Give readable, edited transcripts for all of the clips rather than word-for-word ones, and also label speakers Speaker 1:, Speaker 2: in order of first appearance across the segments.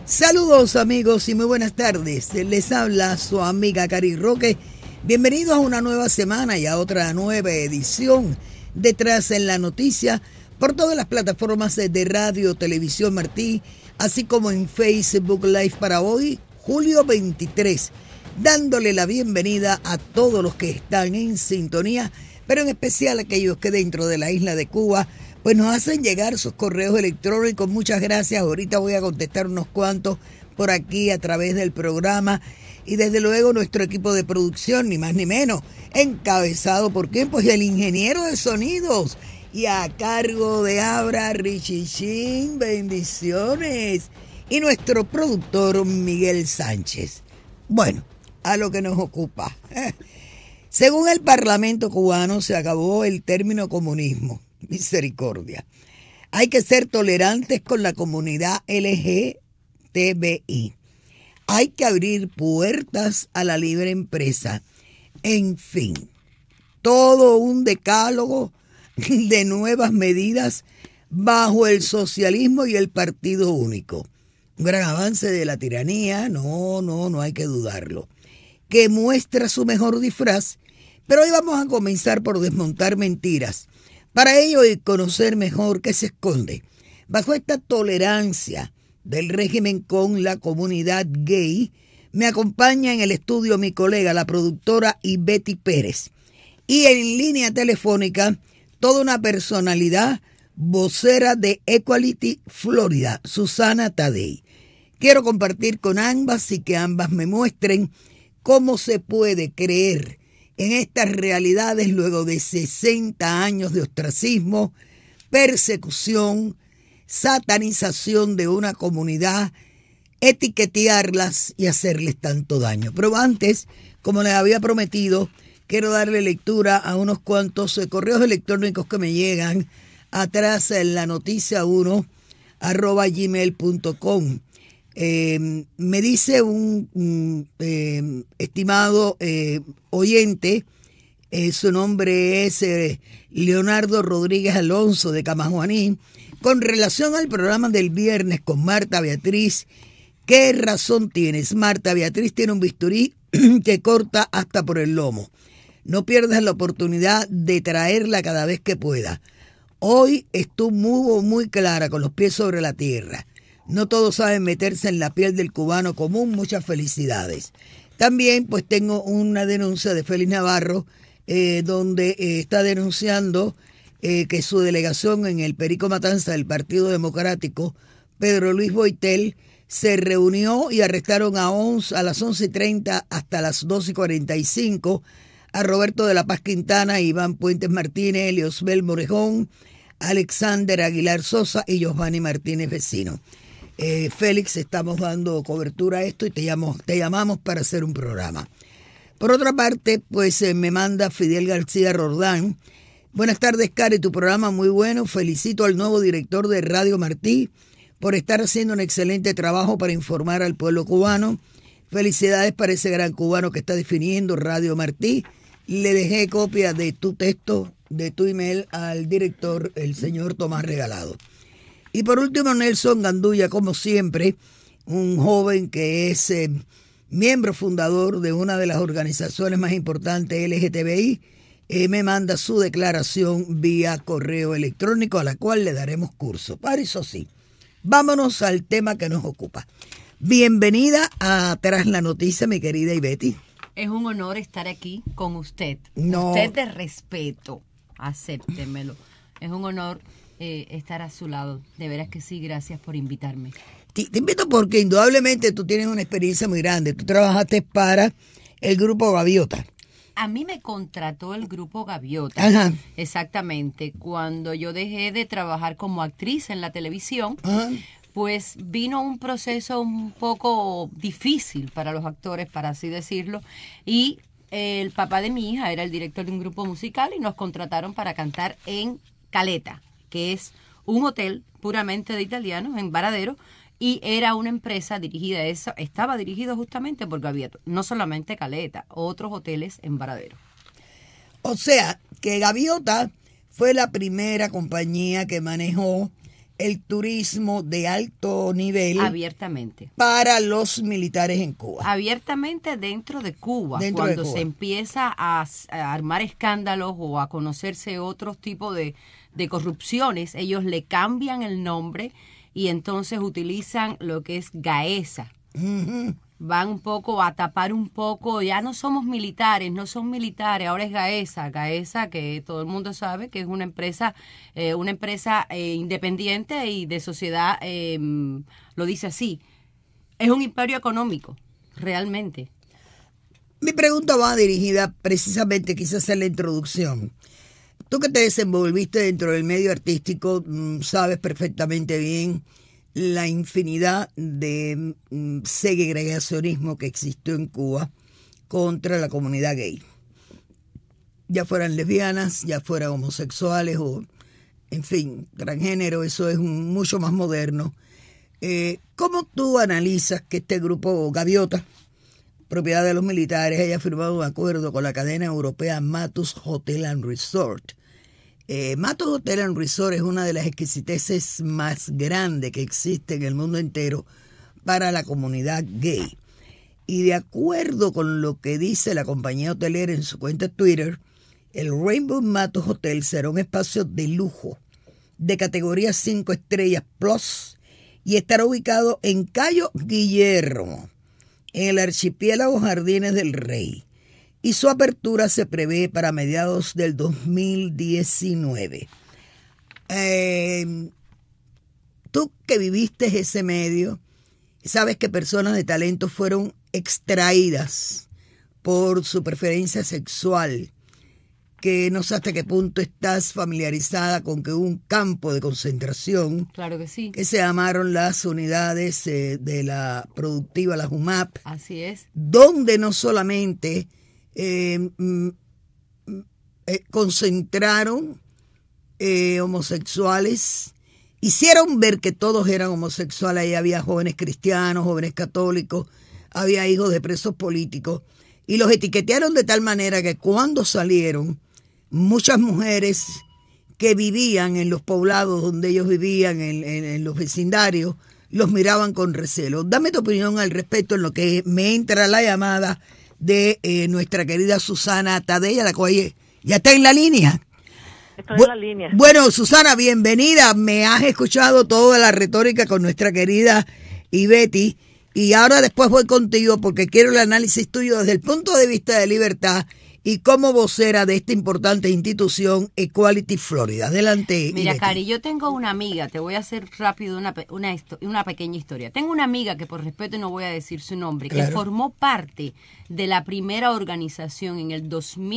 Speaker 1: Saludos amigos y muy buenas tardes. Les habla su amiga Cari Roque. Bienvenidos a una nueva semana y a otra nueva edición de Tras en la Noticia por todas las plataformas de Radio Televisión Martí, así como en Facebook Live para hoy, julio 23, dándole la bienvenida a todos los que están en sintonía, pero en especial a aquellos que dentro de la isla de Cuba pues nos hacen llegar sus correos electrónicos. Muchas gracias. Ahorita voy a contestar unos cuantos por aquí a través del programa. Y desde luego nuestro equipo de producción, ni más ni menos, encabezado por quién, pues el ingeniero de sonidos. Y a cargo de Abra Richichin, bendiciones. Y nuestro productor Miguel Sánchez. Bueno, a lo que nos ocupa. Según el Parlamento cubano se acabó el término comunismo. Misericordia. Hay que ser tolerantes con la comunidad LGTBI. Hay que abrir puertas a la libre empresa. En fin, todo un decálogo de nuevas medidas bajo el socialismo y el partido único. Un gran avance de la tiranía, no hay que dudarlo, que muestra su mejor disfraz, pero hoy vamos a comenzar por desmontar mentiras. Para ello y conocer mejor qué se esconde bajo esta tolerancia del régimen con la comunidad gay, me acompaña en el estudio mi colega, la productora Ivety Pérez, y en línea telefónica toda una personalidad, vocera de Equality Florida, Susana Tadei. Quiero compartir con ambas y que ambas me muestren cómo se puede creer en estas realidades luego de 60 años de ostracismo, persecución, satanización de una comunidad, etiquetearlas y hacerles tanto daño. Pero antes, como les había prometido, quiero darle lectura a unos cuantos correos electrónicos que me llegan atrás en la noticia 1 @gmail.com. Me dice un estimado oyente, su nombre es Leonardo Rodríguez Alonso de Camajuaní, con relación al programa del viernes con Marta Beatriz. ¿Qué razón tienes? Marta Beatriz tiene un bisturí que corta hasta por el lomo. No pierdas la oportunidad de traerla cada vez que pueda. Hoy estuvo muy clara, con los pies sobre la tierra. No todos saben meterse en la piel del cubano común. Muchas felicidades. También pues tengo una denuncia de Félix Navarro, donde está denunciando que su delegación en el Perico Matanza del Partido Democrático, Pedro Luis Boitel, se reunió y arrestaron a las 11:30 hasta las 12:45 a Roberto de la Paz Quintana, Iván Puentes Martínez, Eliosbel Morejón, Alexander Aguilar Sosa y Giovanni Martínez Vecino. Félix, estamos dando cobertura a esto y te llamamos para hacer un programa. Por otra parte, pues me manda Fidel García Rordán. Buenas tardes, Cari, tu programa muy bueno. Felicito al nuevo director de Radio Martí por estar haciendo un excelente trabajo para informar al pueblo cubano. Felicidades para ese gran cubano que está definiendo Radio Martí. Le dejé copia de tu texto, de tu email al director, el señor Tomás Regalado. Y por último, Nelson Gandulla, como siempre, un joven que es miembro fundador de una de las organizaciones más importantes LGTBI, me manda su declaración vía correo electrónico, a la cual le daremos curso. Para eso sí, vámonos al tema que nos ocupa. Bienvenida a Tras la Noticia, mi querida Ivety.
Speaker 2: Es un honor estar aquí con usted.
Speaker 1: No.
Speaker 2: Usted de respeto, acéptemelo. Es un honor estar a su lado. De veras que sí, gracias por invitarme.
Speaker 1: Te invito porque indudablemente tú tienes una experiencia muy grande. Tú trabajaste para el Grupo Gaviota.
Speaker 2: A mí me contrató el Grupo Gaviota.
Speaker 1: Ajá.
Speaker 2: Exactamente. Cuando yo dejé de trabajar como actriz en la televisión,
Speaker 1: Ajá.
Speaker 2: pues vino un proceso un poco difícil para los actores, para así decirlo, y el papá de mi hija era el director de un grupo musical y nos contrataron para cantar en Caleta, que es un hotel puramente de italianos en Varadero, y era una empresa dirigida, estaba dirigido justamente por Gaviota, no solamente Caleta, otros hoteles en Varadero.
Speaker 1: O sea, que Gaviota fue la primera compañía que manejó el turismo de alto nivel
Speaker 2: abiertamente
Speaker 1: para los militares en Cuba.
Speaker 2: Abiertamente dentro de Cuba. Cuando se empieza a armar escándalos o a conocerse otros tipos de corrupciones, ellos le cambian el nombre y entonces utilizan lo que es Gaesa.
Speaker 1: Uh-huh.
Speaker 2: Van un poco a tapar un poco, ya no somos militares, no son militares, ahora es Gaesa, que todo el mundo sabe que es una empresa independiente y de sociedad, lo dice así, es un imperio económico, realmente.
Speaker 1: Mi pregunta va dirigida precisamente, quise hacer la introducción. Tú que te desenvolviste dentro del medio artístico, sabes perfectamente bien la infinidad de segregacionismo que existió en Cuba contra la comunidad gay. Ya fueran lesbianas, ya fueran homosexuales o, en fin, transgénero, eso es mucho más moderno. ¿Cómo tú analizas que este grupo Gaviota, propiedad de los militares, haya firmado un acuerdo con la cadena europea Matus Hotel and Resort? Matus Hotel and Resort es una de las exquisiteces más grandes que existe en el mundo entero para la comunidad gay. Y de acuerdo con lo que dice la compañía hotelera en su cuenta de Twitter, el Rainbow Matus Hotel será un espacio de lujo de categoría 5 estrellas plus y estará ubicado en Cayo Guillermo, en el archipiélago Jardines del Rey. Y su apertura se prevé para mediados del 2019. Tú que viviste ese medio, sabes que personas de talento fueron extraídas por su preferencia sexual, que no sé hasta qué punto estás familiarizada con que hubo un campo de concentración.
Speaker 2: Claro que sí.
Speaker 1: Que se llamaron las unidades de la productiva, la UMAP.
Speaker 2: Así es.
Speaker 1: Donde no solamente concentraron homosexuales, hicieron ver que todos eran homosexuales. Ahí había jóvenes cristianos, jóvenes católicos, había hijos de presos políticos, y los etiquetearon de tal manera que cuando salieron, muchas mujeres que vivían en los poblados donde ellos vivían, en los vecindarios, los miraban con recelo. Dame tu opinión al respecto en lo que me entra la llamada de nuestra querida Susana Tadella, la cual ya está en la línea.
Speaker 3: Estoy en la línea.
Speaker 1: Bueno, Susana, bienvenida. Me has escuchado toda la retórica con nuestra querida Ivety, y ahora después voy contigo porque quiero el análisis tuyo desde el punto de vista de libertad y como vocera de esta importante institución, Equality Florida. Adelante.
Speaker 2: Mira,
Speaker 1: Ivety.
Speaker 2: Cari, yo tengo una amiga, te voy a hacer rápido una pequeña historia. Tengo una amiga que por respeto no voy a decir su nombre,
Speaker 1: Claro.
Speaker 2: que formó parte de la primera organización en el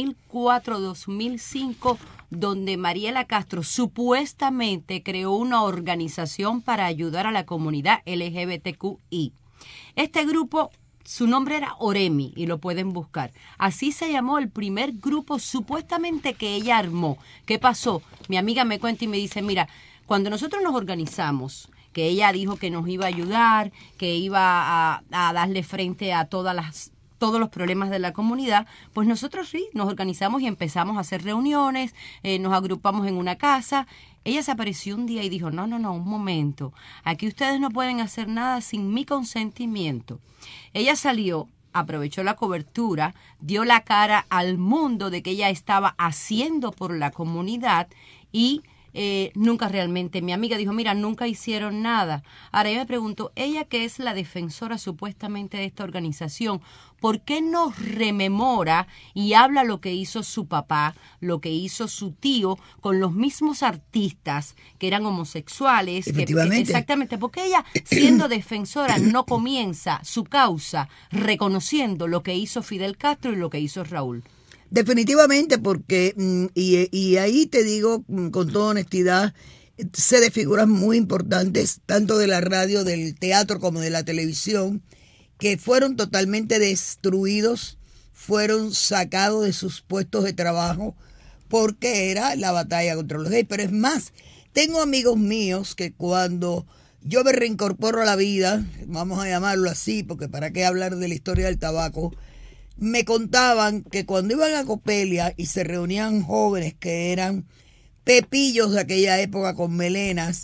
Speaker 2: 2004-2005, donde Mariela Castro supuestamente creó una organización para ayudar a la comunidad LGBTQI. Este grupo, su nombre era Oremi y lo pueden buscar. Así se llamó el primer grupo supuestamente que ella armó. ¿Qué pasó? Mi amiga me cuenta y me dice, mira, cuando nosotros nos organizamos, que ella dijo que nos iba a ayudar, que iba a darle frente a todos los problemas de la comunidad, pues nosotros sí, nos organizamos y empezamos a hacer reuniones, nos agrupamos en una casa. Ella se apareció un día y dijo, no, un momento, aquí ustedes no pueden hacer nada sin mi consentimiento. Ella salió, aprovechó la cobertura, dio la cara al mundo de que ella estaba haciendo por la comunidad y nunca realmente, mi amiga dijo, mira, nunca hicieron nada. Ahora yo me pregunto, ella que es la defensora supuestamente de esta organización, ¿por qué no rememora y habla lo que hizo su papá, lo que hizo su tío con los mismos artistas que eran homosexuales?
Speaker 1: Efectivamente.
Speaker 2: Exactamente, porque ella, siendo defensora, no comienza su causa reconociendo lo que hizo Fidel Castro y lo que hizo Raúl.
Speaker 1: Definitivamente, porque, y ahí te digo con toda honestidad, sé de figuras muy importantes, tanto de la radio, del teatro como de la televisión, que fueron totalmente destruidos, fueron sacados de sus puestos de trabajo, porque era la batalla contra los gays. Pero es más, tengo amigos míos que cuando yo me reincorporo a la vida, vamos a llamarlo así, porque para qué hablar de la historia del tabaco, me contaban que cuando iban a Copelia y se reunían jóvenes que eran pepillos de aquella época con melenas,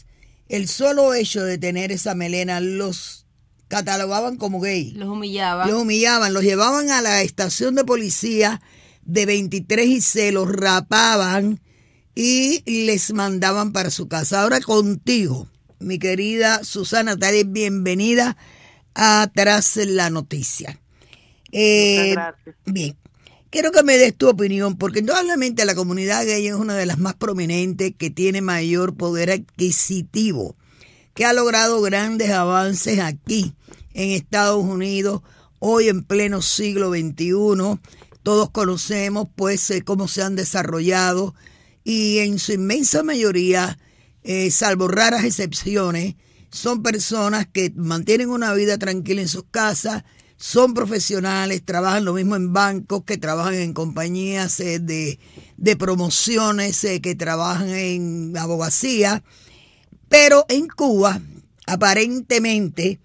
Speaker 1: el solo hecho de tener esa melena los catalogaban como gay.
Speaker 2: Los humillaban.
Speaker 1: Los humillaban, los llevaban a la estación de policía de 23 y se los rapaban y les mandaban para su casa. Ahora contigo, mi querida Susana Tari, bienvenida a Tras la Noticia.
Speaker 3: Muchas gracias.
Speaker 1: Bien, quiero que me des tu opinión, porque indudablemente la comunidad gay es una de las más prominentes, que tiene mayor poder adquisitivo, que ha logrado grandes avances aquí en Estados Unidos, hoy en pleno siglo XXI. Todos conocemos pues cómo se han desarrollado y en su inmensa mayoría, salvo raras excepciones, son personas que mantienen una vida tranquila en sus casas, son profesionales, trabajan lo mismo en bancos, que trabajan en compañías de promociones, que trabajan en abogacía. Pero en Cuba, aparentemente,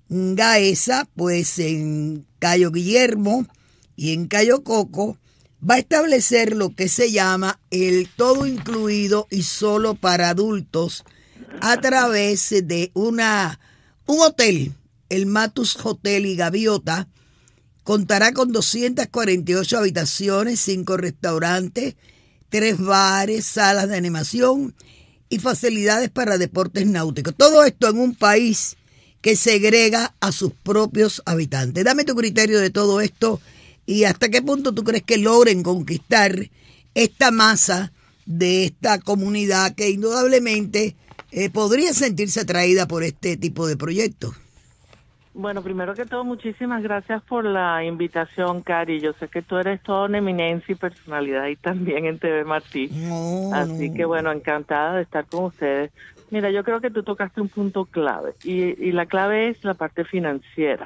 Speaker 1: Gaesa, pues en Cayo Guillermo y en Cayo Coco, va a establecer lo que se llama el todo incluido y solo para adultos a través de un hotel, el Matus Hotel y Gaviota. Contará con 248 habitaciones, 5 restaurantes, 3 bares, salas de animación y facilidades para deportes náuticos. Todo esto en un país que segrega a sus propios habitantes. Dame tu criterio de todo esto y hasta qué punto tú crees que logren conquistar esta masa de esta comunidad que indudablemente podría sentirse atraída por este tipo de proyectos.
Speaker 3: Bueno, primero que todo, muchísimas gracias por la invitación, Cari. Yo sé que tú eres toda una eminencia y personalidad y también en TV Martí. Así que, bueno, encantada de estar con ustedes. Mira, yo creo que tú tocaste un punto clave y la clave es la parte financiera.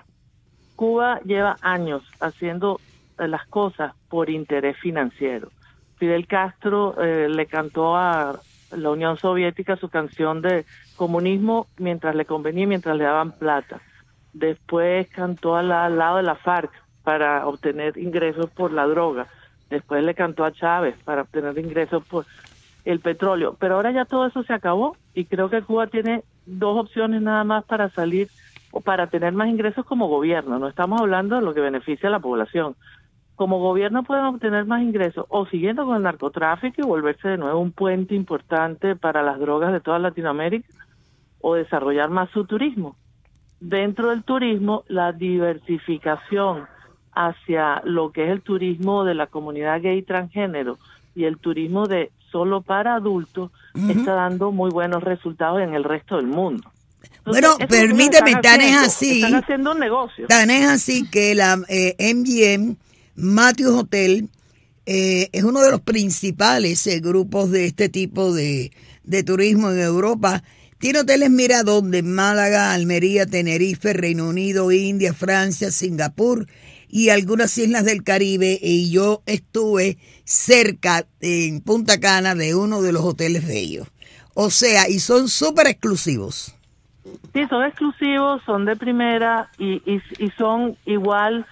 Speaker 3: Cuba lleva años haciendo las cosas por interés financiero. Fidel Castro le cantó a la Unión Soviética su canción de comunismo mientras le convenía y mientras le daban plata. Después cantó al lado de la FARC para obtener ingresos por la droga. Después le cantó a Chávez para obtener ingresos por el petróleo. Pero ahora ya todo eso se acabó y creo que Cuba tiene 2 opciones nada más para salir o para tener más ingresos como gobierno. No estamos hablando de lo que beneficia a la población. Como gobierno pueden obtener más ingresos o siguiendo con el narcotráfico y volverse de nuevo un puente importante para las drogas de toda Latinoamérica, o desarrollar más su turismo. Dentro del turismo, la diversificación hacia lo que es el turismo de la comunidad gay transgénero y el turismo de solo para adultos está dando muy buenos resultados en el resto del mundo. Entonces,
Speaker 1: bueno, permíteme, tan es así.
Speaker 3: Están haciendo un negocio.
Speaker 1: Tan es así que la MGM Matthews Hotel es uno de los principales grupos de este tipo de turismo en Europa. Tiene hoteles, mira dónde: Málaga, Almería, Tenerife, Reino Unido, India, Francia, Singapur y algunas islas del Caribe. Y yo estuve cerca en Punta Cana de uno de los hoteles de ellos. O sea, y son súper exclusivos.
Speaker 3: Sí, son exclusivos, son de primera y son igual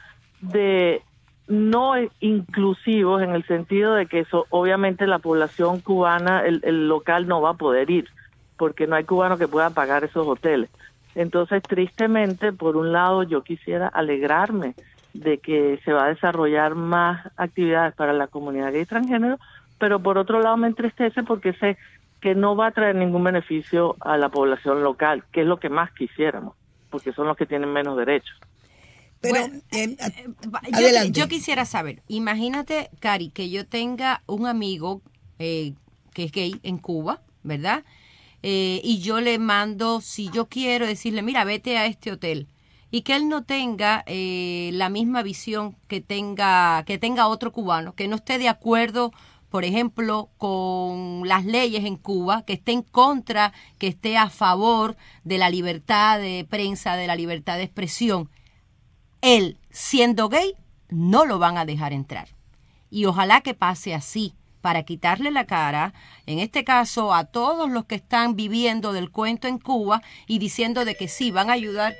Speaker 3: de no inclusivos en el sentido de que eso, obviamente la población cubana, el local no va a poder ir, porque no hay cubanos que puedan pagar esos hoteles. Entonces, tristemente, por un lado, yo quisiera alegrarme de que se va a desarrollar más actividades para la comunidad gay transgénero, pero por otro lado me entristece porque sé que no va a traer ningún beneficio a la población local, que es lo que más quisiéramos, porque son los que tienen menos derechos.
Speaker 1: Pero,
Speaker 2: bueno,
Speaker 1: adelante.
Speaker 2: Yo quisiera saber, imagínate, Cari, que yo tenga un amigo que es gay en Cuba, ¿verdad? Y yo le mando, si yo quiero decirle, mira, vete a este hotel, y que él no tenga la misma visión que tenga otro cubano, que no esté de acuerdo, por ejemplo, con las leyes en Cuba, que esté en contra, que esté a favor de la libertad de prensa, de la libertad de expresión. Él, siendo gay, no lo van a dejar entrar. Y ojalá que pase así, para quitarle la cara, en este caso, a todos los que están viviendo del cuento en Cuba y diciendo de que sí, van a ayudar.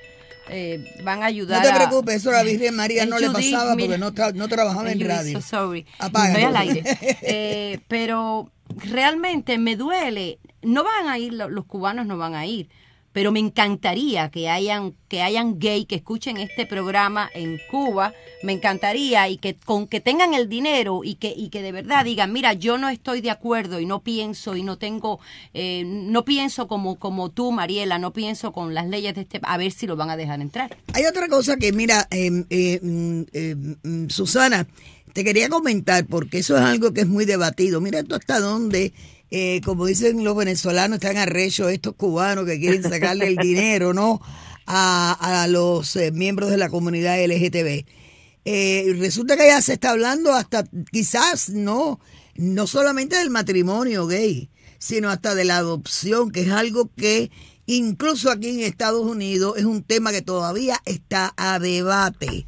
Speaker 1: No te preocupes, eso a la Virgen María no le pasaba porque no trabajaba en radio.
Speaker 2: So sorry.
Speaker 1: Apágalo.
Speaker 2: Estoy al aire. Pero realmente me duele no van a ir, los cubanos no van a ir, pero me encantaría que hayan gay que escuchen este programa en Cuba, me encantaría, y que con que tengan el dinero y que de verdad digan, mira, yo no estoy de acuerdo y no pienso y no tengo, no pienso como tú, Mariela, no pienso con las leyes de a ver si lo van a dejar entrar.
Speaker 1: Hay otra cosa que, mira, Susana, te quería comentar, porque eso es algo que es muy debatido. Mira esto hasta dónde, como dicen los venezolanos, están arrechos estos cubanos que quieren sacarle el dinero, ¿no?, a los miembros de la comunidad LGTB. Resulta que ya se está hablando hasta quizás no solamente del matrimonio gay, sino hasta de la adopción, que es algo que incluso aquí en Estados Unidos es un tema que todavía está a debate.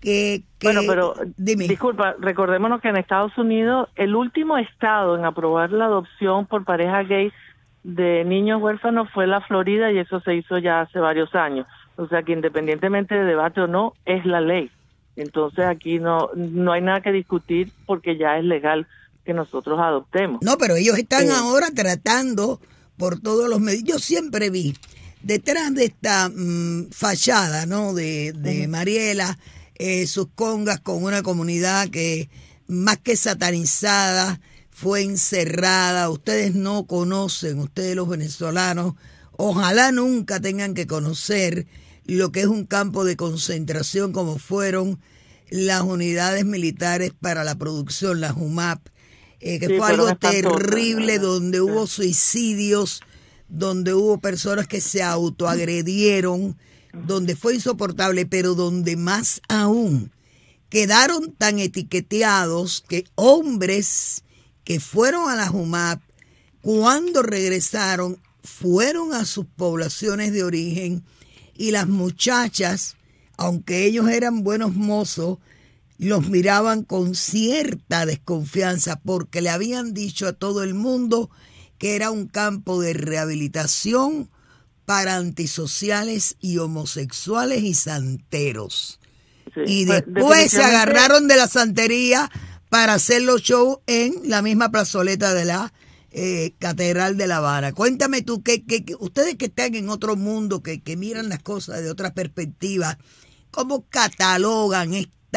Speaker 3: Bueno, pero
Speaker 1: dime.
Speaker 3: Disculpa, recordémonos que en Estados Unidos el último estado en aprobar la adopción por pareja gay de niños huérfanos fue la Florida, y eso se hizo ya hace varios años. O sea que independientemente de debate o no, es la ley. Entonces aquí no hay nada que discutir, porque ya es legal que nosotros adoptemos.
Speaker 1: No, pero ellos están ahora tratando por todos los medios. Yo siempre vi detrás de esta fachada, ¿no?, de Mariela, sus congas con una comunidad que más que satanizada fue encerrada. Ustedes no conocen, ustedes los venezolanos, ojalá nunca tengan que conocer lo que es un campo de concentración como fueron las unidades militares para la producción, las UMAP, que fue algo terrible, donde hubo suicidios, donde hubo personas que se autoagredieron, donde fue insoportable, pero donde más aún quedaron tan etiqueteados que hombres que fueron a las UMAP, cuando regresaron, fueron a sus poblaciones de origen, y las muchachas, aunque ellos eran buenos mozos, los miraban con cierta desconfianza, porque le habían dicho a todo el mundo que era un campo de rehabilitación para antisociales y homosexuales y santeros. Sí, y después se agarraron de la santería para hacer los shows en la misma plazoleta de la Catedral de La Habana. Cuéntame tú, que ustedes que están en otro mundo, que miran las cosas de otra perspectiva, ¿cómo catalogan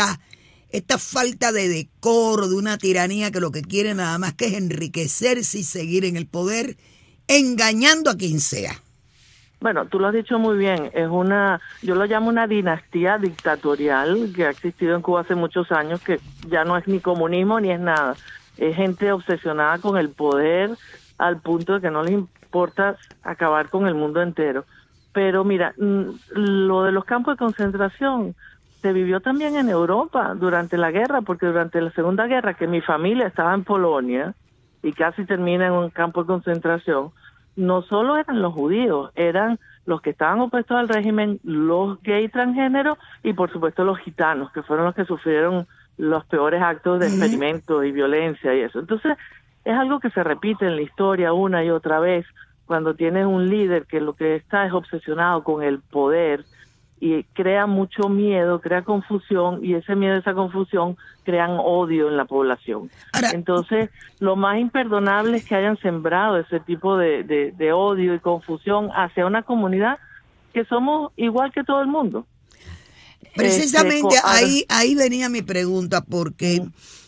Speaker 1: esta falta de decoro de una tiranía que lo que quiere nada más que es enriquecerse y seguir en el poder, engañando a quien sea?
Speaker 3: Bueno, tú lo has dicho muy bien, yo lo llamo una dinastía dictatorial que ha existido en Cuba hace muchos años, que ya no es ni comunismo ni es nada. Es gente obsesionada con el poder al punto de que no les importa acabar con el mundo entero. Pero mira, lo de los campos de concentración se vivió también en Europa durante la guerra, porque durante la Segunda Guerra, que mi familia estaba en Polonia y casi termina en un campo de concentración, no solo eran los judíos, eran los que estaban opuestos al régimen, los gays transgéneros y por supuesto los gitanos, que fueron los que sufrieron los peores actos de experimento y violencia y eso. Entonces es algo que se repite en la historia una y otra vez, cuando tienes un líder que lo que está es obsesionado con el poder y crea mucho miedo, crea confusión, y ese miedo, esa confusión crean odio en la población. Entonces, lo más imperdonable es que hayan sembrado ese tipo de odio y confusión hacia una comunidad que somos igual que todo el mundo.
Speaker 1: Precisamente ahí venía mi pregunta, porque,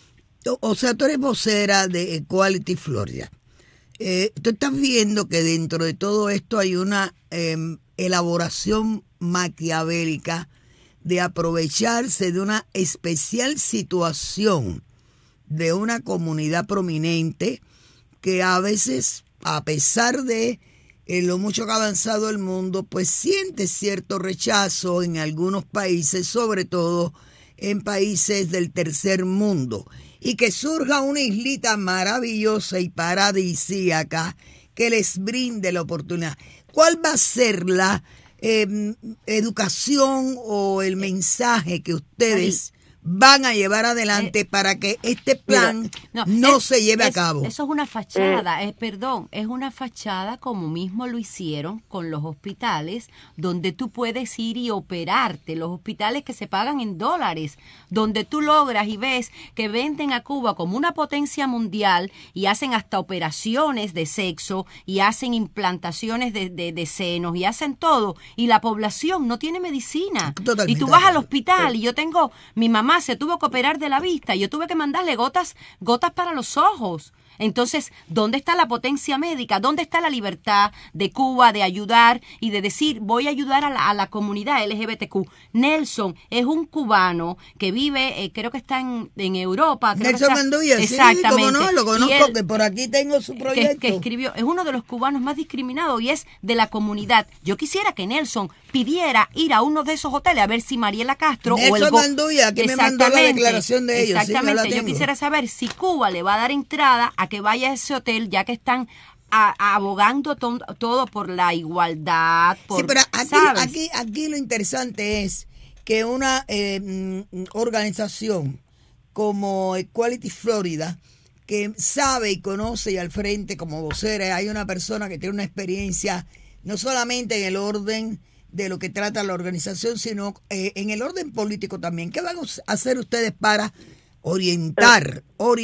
Speaker 1: o sea, tú eres vocera de Equality Florida. Tú estás viendo que dentro de todo esto hay una elaboración maquiavélica de aprovecharse de una especial situación de una comunidad prominente que a veces, a pesar de lo mucho que ha avanzado el mundo, pues siente cierto rechazo en algunos países, sobre todo en países del tercer mundo, y que surja una islita maravillosa y paradisíaca que les brinde la oportunidad. ¿Cuál va a ser la educación o el mensaje que ustedes van a llevar adelante para que este plan no se lleve a cabo?
Speaker 2: Eso es una fachada, es una fachada como mismo lo hicieron con los hospitales, donde tú puedes ir y operarte, los hospitales que se pagan en dólares, donde tú logras y ves que venden a Cuba como una potencia mundial y hacen hasta operaciones de sexo y hacen implantaciones de senos y hacen todo, y la población no tiene medicina.
Speaker 1: Totalmente.
Speaker 2: Y tú vas al hospital y yo tengo, mi mamá se tuvo que operar de la vista, yo tuve que mandarle gotas para los ojos. Entonces, ¿dónde está la potencia médica? ¿Dónde está la libertad de Cuba de ayudar y de decir, voy a ayudar a la comunidad LGBTQ? Nelson es un cubano que vive, creo que está en Europa.
Speaker 1: Nelson Mandulla, sí, como no, lo conozco, que por aquí tengo su proyecto.
Speaker 2: Que escribió, es uno de los cubanos más discriminados y es de la comunidad. Yo quisiera que Nelson pidiera ir a uno de esos hoteles a ver si Mariela Castro
Speaker 1: Nelson Mandulla, que me mandó la declaración de ellos.
Speaker 2: Exactamente,
Speaker 1: Sí,
Speaker 2: yo quisiera saber si Cuba le va a dar entrada a que vaya a ese hotel, ya que están abogando todo por la igualdad.
Speaker 1: Sí, pero aquí lo interesante es que una organización como Equality Florida, que sabe y conoce, y al frente como vocera hay una persona que tiene una experiencia no solamente en el orden de lo que trata la organización, sino en el orden político también. ¿Qué van a hacer ustedes para orientar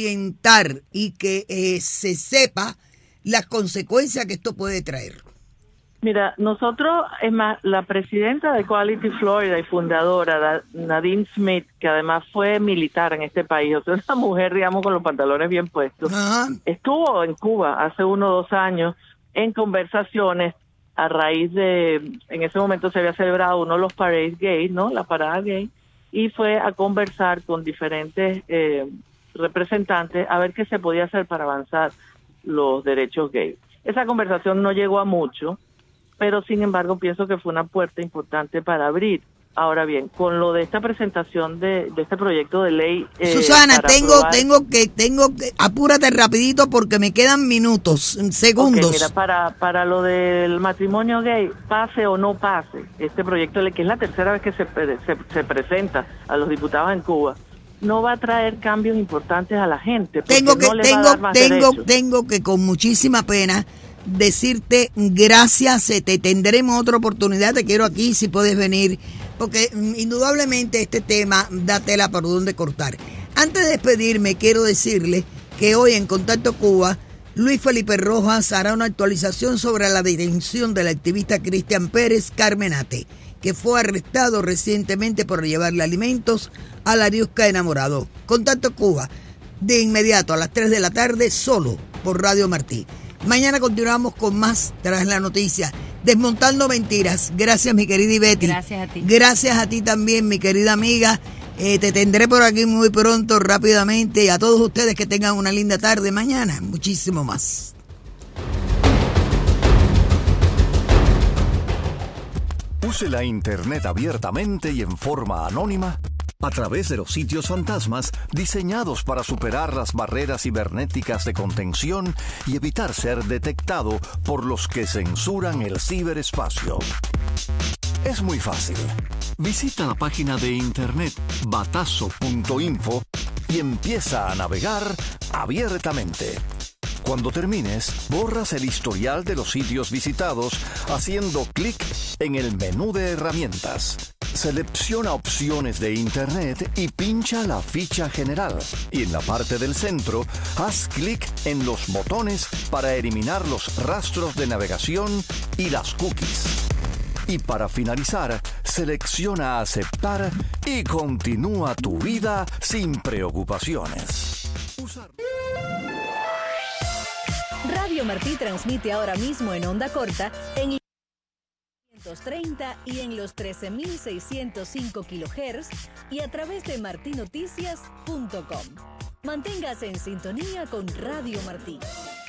Speaker 1: y que se sepa las consecuencias que esto puede traer?
Speaker 3: Mira, nosotros, es más, la presidenta de Equality Florida y fundadora, Nadine Smith, que además fue militar en este país, o sea, una mujer, digamos, con los pantalones bien puestos, estuvo en Cuba hace 1 o 2 años en conversaciones a raíz de, en ese momento se había celebrado uno de los parades gays, ¿no? La parada gay, y fue a conversar con diferentes representantes a ver qué se podía hacer para avanzar los derechos gays. Esa conversación no llegó a mucho, pero sin embargo pienso que fue una puerta importante para abrir. Ahora bien, con lo de esta presentación de este proyecto de ley...
Speaker 1: Susana, tengo que apúrate rapidito porque me quedan minutos, segundos.
Speaker 3: Okay, mira, para lo del matrimonio gay, pase o no pase, este proyecto de ley, que es la tercera vez que se presenta a los diputados en Cuba, no va a traer cambios importantes a la gente. Tengo
Speaker 1: que con muchísima pena decirte gracias, te tendremos otra oportunidad, te quiero aquí si puedes venir, porque indudablemente este tema da tela por donde cortar. Antes de despedirme, quiero decirle que hoy en Contacto Cuba, Luis Felipe Rojas hará una actualización sobre la detención del activista Cristian Pérez Carmenate, que fue arrestado recientemente por llevarle alimentos a la Ariusca Enamorado. Contacto Cuba, de inmediato a las 3 de la tarde, solo por Radio Martí. Mañana continuamos con más tras la noticia. Desmontando mentiras. Gracias, mi querida Ivety.
Speaker 2: Gracias a ti.
Speaker 1: Gracias a ti también, mi querida amiga. Te tendré por aquí muy pronto, rápidamente. Y a todos ustedes que tengan una linda tarde. Mañana, muchísimo más.
Speaker 4: Use la Internet abiertamente y en forma anónima a través de los sitios fantasmas diseñados para superar las barreras cibernéticas de contención y evitar ser detectado por los que censuran el ciberespacio. Es muy fácil. Visita la página de internet batazo.info y empieza a navegar abiertamente. Cuando termines, borras el historial de los sitios visitados haciendo clic en el menú de herramientas. Selecciona opciones de Internet y pincha la ficha general. Y en la parte del centro, haz clic en los botones para eliminar los rastros de navegación y las cookies. Y para finalizar, selecciona aceptar y continúa tu vida sin preocupaciones.
Speaker 5: Radio Martí transmite ahora mismo en onda corta en 530 y en los 13.605 kHz y a través de martinoticias.com. Manténgase en sintonía con Radio Martí.